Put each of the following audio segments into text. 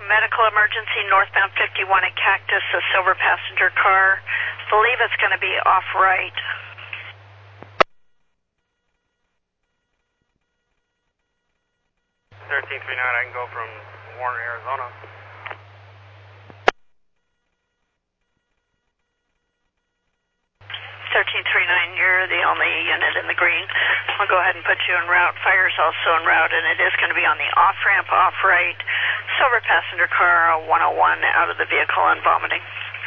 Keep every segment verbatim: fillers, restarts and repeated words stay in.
medical emergency, northbound fifty-one at Cactus, a silver passenger car. Believe it's going to be off right. thirteen three nine, I can go from Warren, Arizona. thirteen three nine, you're the only unit in the green. I'll go ahead and put you en route. Fire's also en route, and it is going to be on the off-ramp, off-right. Silver passenger car, one oh one, out of the vehicle and vomiting.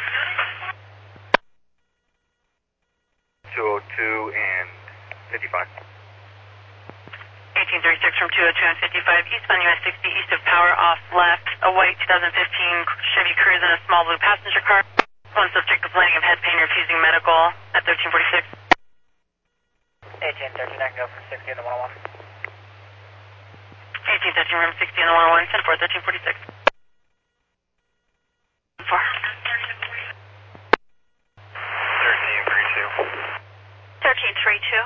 two oh two and fifty-five. eighteen thirty-six from two oh two and fifty-five, eastbound U S sixty, east of Power, off left. A white twenty fifteen Chevy Cruze in a small blue passenger car. One suspect complaining of head pain, refusing medical at thirteen forty-six. eighteen thirteen, I can go from sixty in the one oh one. eighteen thirteen from sixty in the one oh one, ten four, thirteen forty-six. four. thirteen three two. thirteen three two.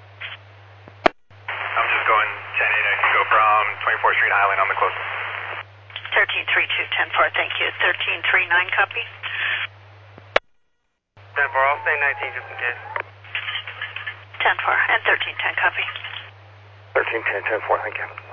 I'm just going ten eight, I can go from twenty-fourth Street Highland on the closest. thirteen three two, ten four, thank you. thirteen three nine, copy. ten four, I'll stay nineteen just in case. ten four and thirteen ten, copy. thirteen ten, ten four, thank you.